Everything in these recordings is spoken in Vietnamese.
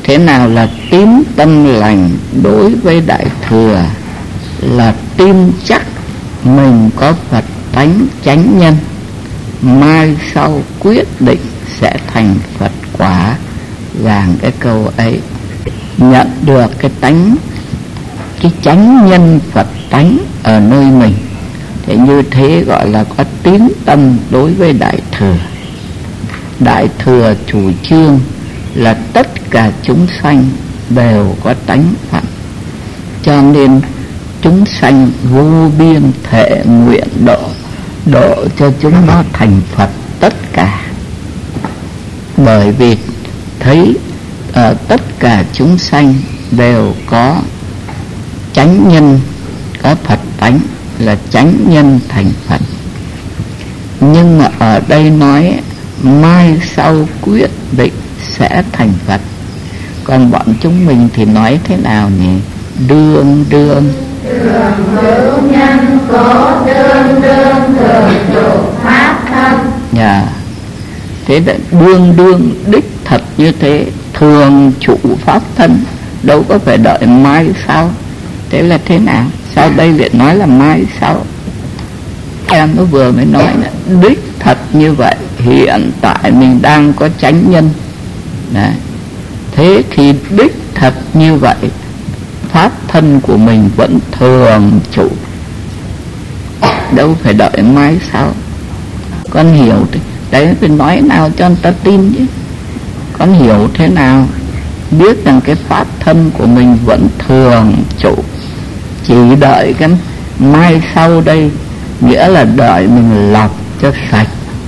Thế nào là tín tâm lành đối với Đại Thừa? Là tin chắc mình có Phật tánh chánh nhân, mai sau quyết định sẽ thành Phật quả. Rằng cái câu ấy, nhận được cái tánh, cái chánh nhân Phật tánh ở nơi mình, thì như thế gọi là có tín tâm đối với Đại Thừa. Đại Thừa chủ trương là tất cả chúng sanh đều có tánh Phật, cho nên chúng sanh vô biên thể nguyện độ cho chúng nó thành Phật tất cả. Bởi vì thấy tất cả chúng sanh đều có chánh nhân, có Phật tánh, là chánh nhân thành Phật. Nhưng mà ở đây nói mai sau quyết định sẽ thành Phật. Còn bọn chúng mình thì nói thế nào nhỉ? Đương hữu nhân có đương thường trụ pháp thân. Thế là đương đích thật như thế, thường trụ pháp thân, đâu có phải đợi mai sau. Thế là thế nào? Sau đây lại nói là mai sau. Em nó vừa mới nói là đích thật như vậy, hiện tại mình đang có chánh nhân. Đấy. Thế thì đích thật như vậy, pháp thân của mình vẫn thường trụ, đâu phải đợi mai sau. Con hiểu đấy, phải nói nào cho người ta tin chứ. Con hiểu thế nào? Biết rằng cái pháp thân của mình vẫn thường trụ, chỉ đợi cái mai sau đây, nghĩa là đợi mình lọc cho sạch.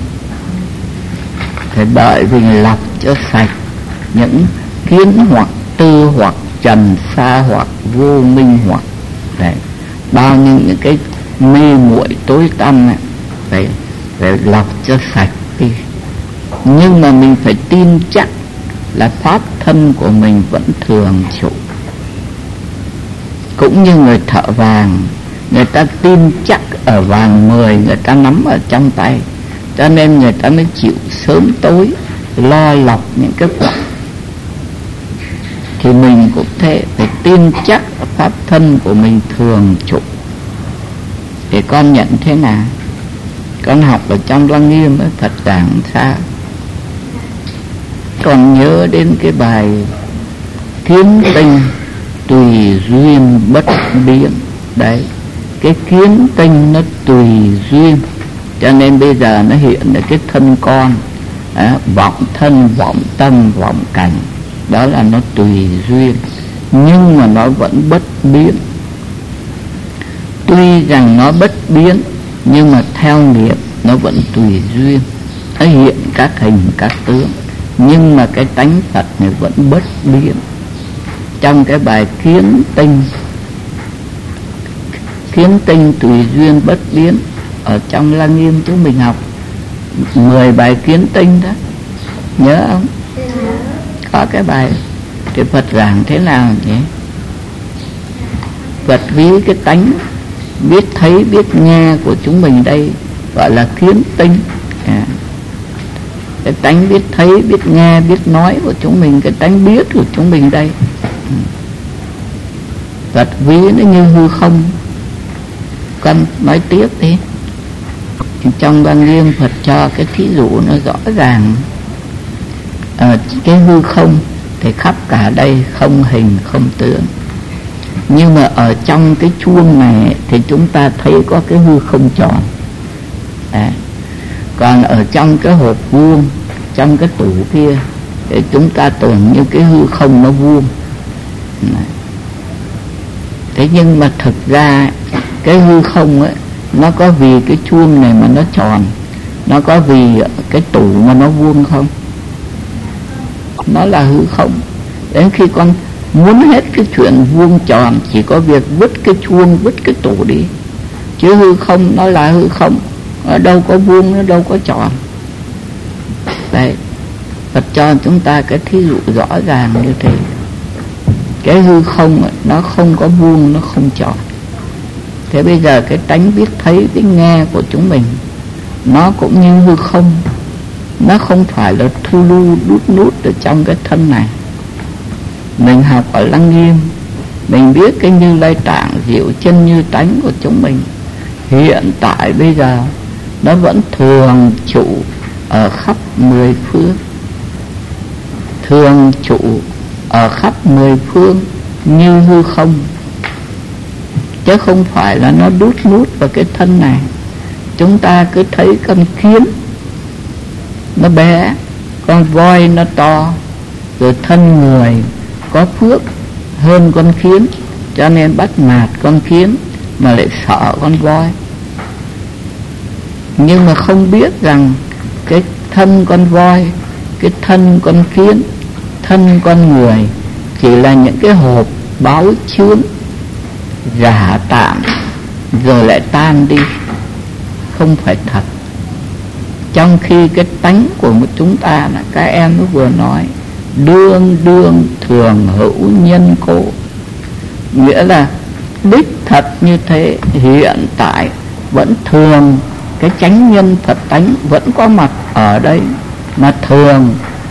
Phải đợi mình lọc cho sạch những kiến hoặc tư hoặc trần sa hoặc vô minh hoặc đấy, bao nhiêu những cái mê muội tối tăm này, phải lọc cho sạch đi. Nhưng mà mình phải tin chắc là pháp thân của mình vẫn thường trụ. Cũng như người thợ vàng, người ta tin chắc ở vàng 10 người ta nắm ở trong tay, cho nên người ta mới chịu sớm tối lo lọc những cái quả. Thì mình cũng thế, phải tin chắc pháp thân của mình thường trụ. Để con nhận thế nào? Con học ở trong Lăng Nghiêm ấy, Phật giảng sao? Còn nhớ đến cái bài kiến tinh tùy duyên bất biến. Đấy, cái kiến tinh nó tùy duyên, cho nên bây giờ nó hiện ở cái thân con, vọng thân, vọng tâm, vọng cảnh. Đó là nó tùy duyên, nhưng mà nó vẫn bất biến. Tuy rằng nó bất biến, nhưng mà theo nghiệp nó vẫn tùy duyên. Nó hiện các hình các tướng, nhưng mà cái tánh Phật này vẫn bất biến. Trong cái bài kiến tinh tùy duyên bất biến, ở trong Lăng Nghiêm chúng mình học 10 bài kiến tinh đó, nhớ không? Có cái bài cái Phật giảng thế nào nhỉ? Phật ví cái tánh biết thấy biết nghe của chúng mình đây gọi là kiến tinh. Cái tánh biết thấy biết nghe biết nói của chúng mình, cái tánh biết của chúng mình đây, Phật ví nó như hư không. Con nói tiếp đi. Trong Lăng Nghiêm Phật cho cái thí dụ nó rõ ràng. Cái hư không thì khắp cả đây không hình không tướng, nhưng mà ở trong cái chuông này thì chúng ta thấy có cái hư không tròn. Còn ở trong cái hộp vuông, trong cái tủ kia thì chúng ta tưởng như cái hư không nó vuông. Thế nhưng mà thực ra cái hư không ấy, nó có vì cái chuông này mà nó tròn, nó có vì cái tủ mà nó vuông không? Nó là hư không. Đến khi con muốn hết cái chuyện vuông tròn, chỉ có việc vứt cái chuông, vứt cái tủ đi. Chứ hư không nó là hư không, ở đâu có vuông, nó đâu có tròn. Đấy, Phật cho chúng ta cái thí dụ rõ ràng như thế. Cái hư không nó không có vuông, nó không tròn. Thế bây giờ cái tánh biết thấy biết nghe của chúng mình, nó cũng như hư không, nó không phải là thu lưu đút nút ở trong cái thân này. mình học ở Lăng Nghiêm, mình biết cái Như Lai Tạng diệu chân như tánh của chúng mình hiện tại bây giờ nó vẫn thường trụ ở khắp mười phương, thường trụ ở khắp mười phương như hư không, chứ không phải là nó đút nút vào cái thân này. Chúng ta cứ thấy con kiến nó bé, con voi nó to, rồi thân người có phước hơn con kiến, cho nên bắt nạt con kiến mà lại sợ con voi. Nhưng mà không biết rằng cái thân con voi, cái thân con kiến, thân con người chỉ là những cái hộp báo chướng giả tạm rồi lại tan đi, không phải thật. Trong khi cái tánh của chúng ta là các em nó vừa nói đương đương thường hữu nhân cố, nghĩa là đích thật như thế, hiện tại vẫn thường cái chánh nhân Phật tánh vẫn có mặt ở đây. Mà thường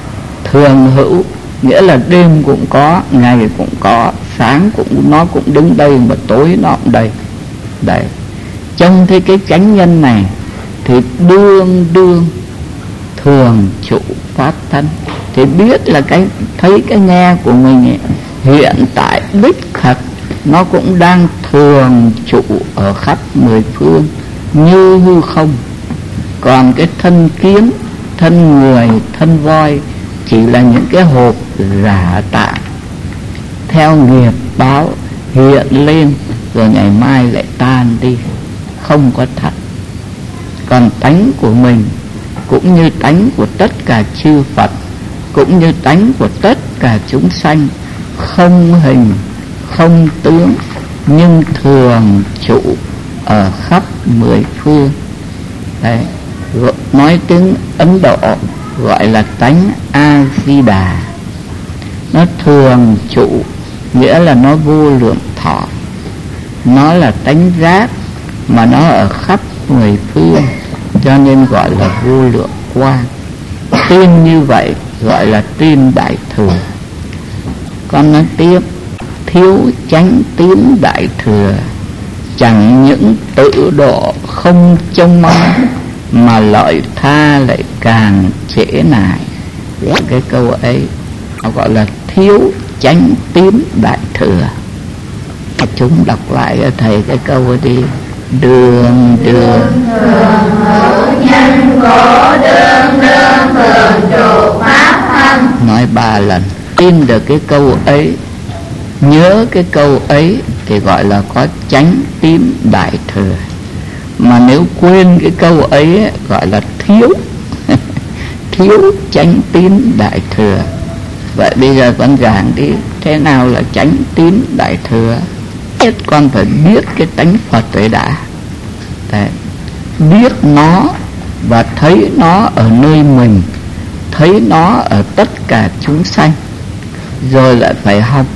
hữu nghĩa là đêm cũng có, ngày cũng có, sáng cũng nó cũng đứng đây, mà tối nó cũng đây. Đấy, trong thế cái chánh nhân này thì đương đương thường trụ pháp thân, thì biết là cái thấy cái nghe của mình ấy, hiện tại đích thật nó cũng đang thường trụ ở khắp mười phương như hư không. Còn cái thân kiến, thân người, thân voi chỉ là những cái hộp giả tạm, theo nghiệp báo hiện lên rồi ngày mai lại tan đi, không có thật. Còn tánh của mình cũng như tánh của tất cả chư Phật, cũng như tánh của tất cả chúng sanh, không hình không tướng, nhưng thường trụ ở khắp mười phương. Đấy, nói tiếng Ấn Độ gọi là tánh A-di-đà. Nó thường trụ nghĩa là nó vô lượng thọ, nó là tánh giác mà nó ở khắp mười phương, cho nên gọi là vô lượng quang. Tin như vậy gọi là tin đại thừa. Con nói tiếp, thiếu chánh tín đại thừa, chẳng những tự độ không trông mong, mà lợi tha lại càng trễ nải. Cái câu ấy nó gọi là thiếu chánh tín đại thừa. Chúng đọc lại cho thầy cái câu ấy đi. Đường hữu nhân cố, đương thường trụ pháp thân. Nói 3 lần. Tin được cái câu ấy, nhớ cái câu ấy thì gọi là có chánh tín đại thừa. Mà nếu quên cái câu ấy gọi là thiếu thiếu chánh tín đại thừa. Vậy bây giờ con giảng đi, thế nào là chánh tín đại thừa? Nhất con phải biết cái tánh Phật ấy đã. Đấy, biết nó và thấy nó ở nơi mình, thấy nó ở tất cả chúng sanh. Rồi lại phải học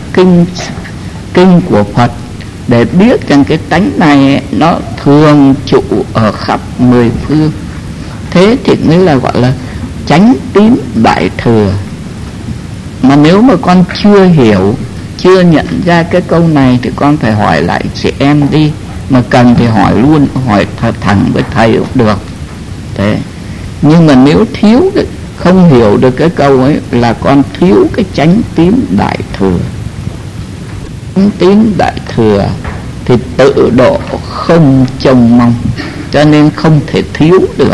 kinh của Phật để biết rằng cái tánh này nó thường trụ ở khắp mười phương. Thế thì mới là gọi là chánh tín đại thừa. Mà nếu mà con chưa hiểu, chưa nhận ra cái câu này thì con phải hỏi lại chị em đi. Mà cần thì hỏi luôn, hỏi thẳng với thầy cũng được. Thế nhưng mà nếu thiếu cái, không hiểu được cái câu ấy là con thiếu cái chánh tín đại thừa. Chánh tín đại thừa thì tự độ không trông mong, cho nên không thể thiếu được.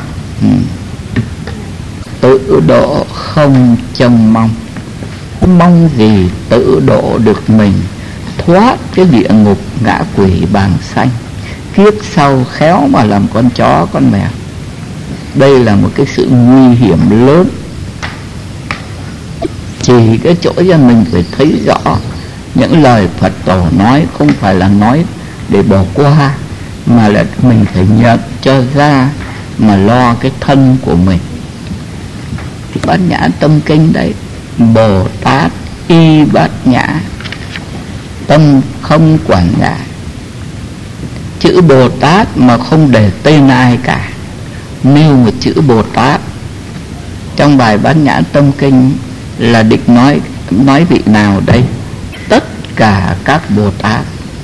Tự độ không trông mong, mong gì tự độ được mình, thoát cái địa ngục ngã quỷ bàng sanh, kiếp sau khéo mà làm con chó con mèo. Đây là một cái sự nguy hiểm lớn. Chỉ cái chỗ cho mình phải thấy rõ những lời Phật tổ nói không phải là nói để bỏ qua, mà là mình phải nhận cho ra mà lo cái thân của mình. Bát Nhã Tâm Kinh đấy, Bồ Tát y bát nhã, tâm không quản ngại. Chữ Bồ Tát mà không để tên ai cả, nêu một chữ Bồ Tát trong bài Bát Nhã Tâm Kinh là định nói nói vị nào đây? Tất cả các Bồ Tát.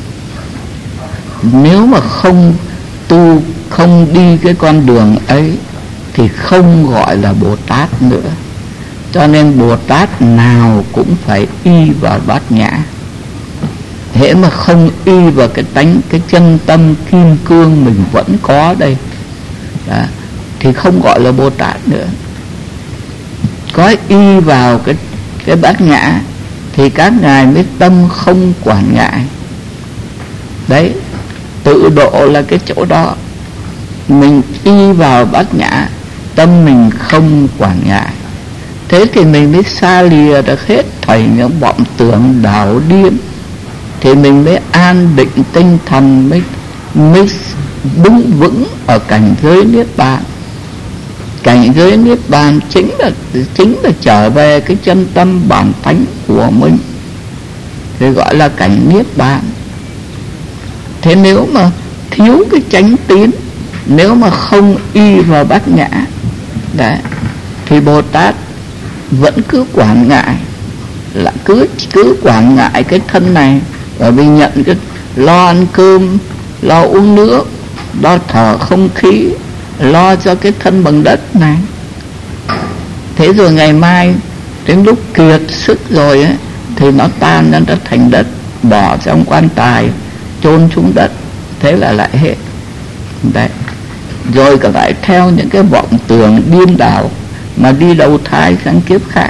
Nếu mà không tu, không đi cái con đường ấy thì không gọi là Bồ Tát nữa. Cho nên Bồ Tát nào cũng phải y vào Bát Nhã. Hễ mà không y vào cái chân tâm kim cương mình vẫn có đây đó, thì không gọi là Bồ Tát nữa. Có y vào cái Bát Nhã thì các ngài mới tâm không quản ngại. Đấy, tự độ là cái chỗ đó. Mình y vào Bát Nhã, tâm mình không quản ngại. Thế thì mình mới xa lìa được hết thảy những vọng tưởng đảo điên, thì mình mới an định tinh thần, mới đứng vững ở cảnh giới Niết Bàn. Cảnh giới Niết Bàn chính là trở về cái chân tâm bản tánh của mình, thì gọi là cảnh Niết Bàn. Thế nếu mà thiếu cái chánh tín, nếu mà không y vào Bát Nhã đấy, thì Bồ Tát vẫn cứ quản ngại, là cứ quản ngại cái thân này, bởi vì nhận cái lo ăn cơm, lo uống nước, lo thở không khí, lo cho cái thân bằng đất này. Thế rồi ngày mai đến lúc kiệt sức rồi ấy, thì nó tan ra, nó thành đất, bỏ trong quan tài, chôn xuống đất, thế là lại hết. Đấy. Rồi cả lại theo những cái vọng tưởng điên đảo mà đi đầu thai sang kiếp khác.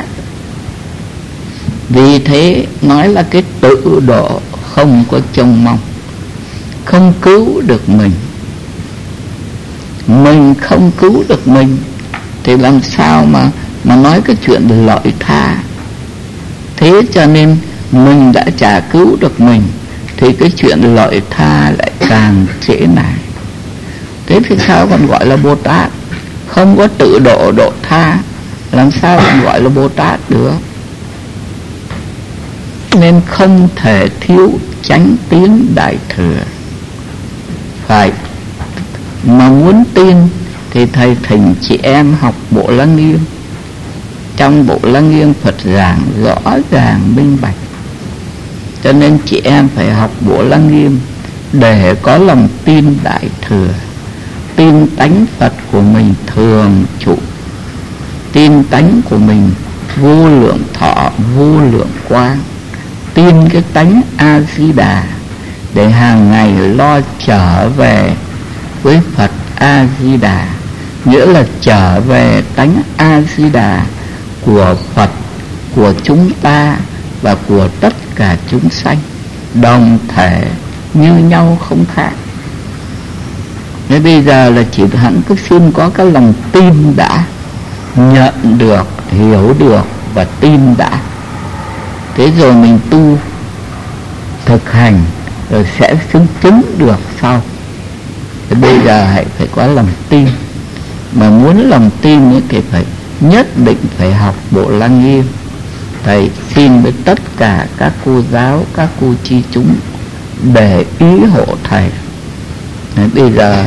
Vì thế nói là cái tự độ không có trông mong, không cứu được mình. Mình không cứu được mình thì làm sao mà nói cái chuyện lợi tha. Thế cho nên mình đã chả cứu được mình thì cái chuyện lợi tha lại càng trễ nải. Thế thì sao còn gọi là Bồ Tát? Không có tự độ độ tha, làm sao còn gọi là Bồ Tát được? Nên không thể thiếu chánh tín đại thừa. Phải, mà muốn tin thì thầy thỉnh chị em học Bộ Lăng Nghiêm. Trong Bộ Lăng Nghiêm Phật giảng rõ ràng minh bạch. Cho nên chị em phải học Bộ Lăng Nghiêm để có lòng tin đại thừa, tin tánh Phật của mình thường trụ, tin tánh của mình vô lượng thọ, vô lượng quang, tin cái tánh A-di-đà, để hàng ngày lo trở về với Phật A-di-đà, nghĩa là trở về tánh A-di-đà của Phật, của chúng ta và của tất cả chúng sanh, đồng thể như nhau không khác. Nên bây giờ là chỉ hẳn cứ xin có cái lòng tin đã, nhận được, hiểu được và tin đã. Thế rồi mình tu, thực hành, rồi sẽ chứng được sau. Thì bây giờ hãy phải có lòng tin. Mà muốn lòng tin thì phải nhất định phải học Bộ Lăng Nghiêm. Thầy xin với tất cả các cô giáo, các cô chi chúng để ý hộ thầy. Đấy, bây giờ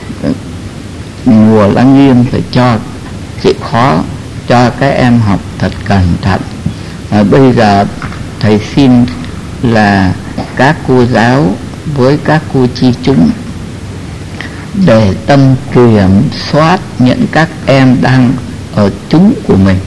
mùa Lăng Nghiêm phải cho chịu khó, cho các em học thật cẩn thận. Bây giờ thầy xin là các cô giáo với các cô chi chúng để tâm kiểm soát những các em đang ở chúng của mình.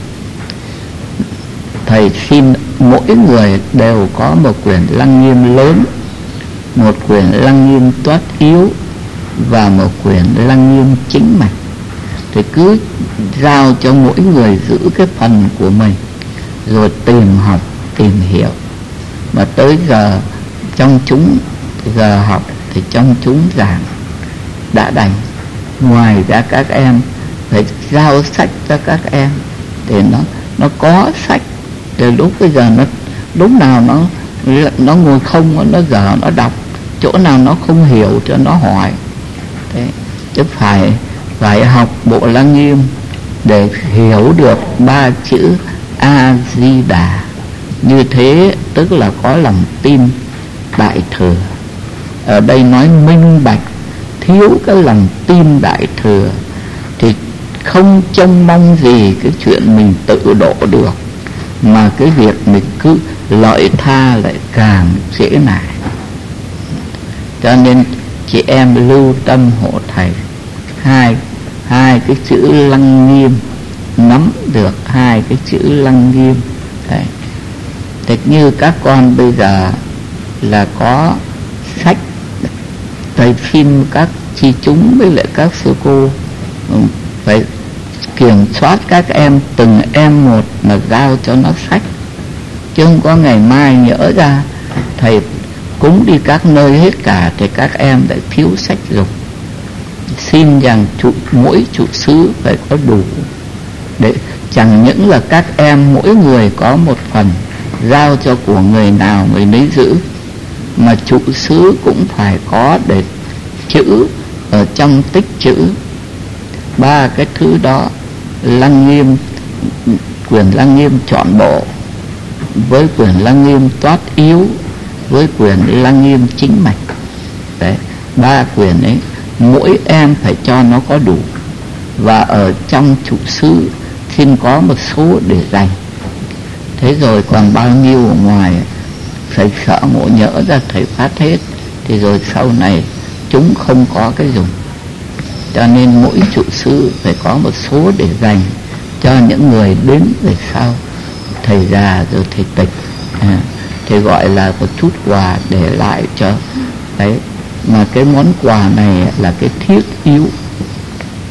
Thầy xin mỗi người đều có một quyển Lăng Nghiêm lớn, một quyển Lăng Nghiêm toát yếu và một quyển Lăng Nghiêm chính mạch. Thì cứ giao cho mỗi người giữ cái phần của mình, rồi tìm học, tìm hiểu. Mà tới giờ trong chúng, giờ học thì trong chúng giảng đã đành. Ngoài ra các em phải giao sách cho các em để nó có sách, để lúc bây giờ lúc nào nó ngồi không, nó giờ nó đọc, chỗ nào nó không hiểu cho nó hỏi. Thế chứ phải học Bộ Lăng Nghiêm để hiểu được 3 chữ A-di-đà. Như thế tức là có lòng tin đại thừa. Ở đây nói minh bạch, thiếu cái lòng tin đại thừa thì không trông mong gì cái chuyện mình tự độ được. mà cái việc mình cứ lợi tha lại càng trễ nải. Cho nên chị em lưu tâm hộ thầy hai cái chữ lăng nghiêm, nắm được hai cái chữ lăng nghiêm. Đấy. Thế như các con bây giờ là có sách, thầy xin các chi chúng với lại các sư cô phải kiểm soát các em, từng em một mà giao cho nó sách, chứ không có ngày mai nhỡ ra thầy cúng đi các nơi hết cả thì các em lại thiếu sách dùng. Xin rằng mỗi trụ xứ phải có đủ, để chẳng những là các em mỗi người có một phần, giao cho của người nào người nấy giữ, mà trụ xứ cũng phải có để chữ ở trong tích chữ. Ba cái thứ đó, lăng nghiêm, quyển lăng nghiêm trọn bộ, với quyển lăng nghiêm toát yếu, với quyển lăng nghiêm chính mạch. Đấy, ba quyển ấy mỗi em phải cho nó có đủ. Và ở trong trụ xứ xin có một số để dành. Thế rồi còn bao nhiêu ở ngoài thầy sợ ngộ nhỡ ra thầy phát hết, thì rồi sau này chúng không có cái dùng. Cho nên mỗi trụ xứ phải có một số để dành cho những người đến về sau, thầy già rồi thầy tịch, thì gọi là một chút quà để lại cho. Đấy, mà cái món quà này là cái thiết yếu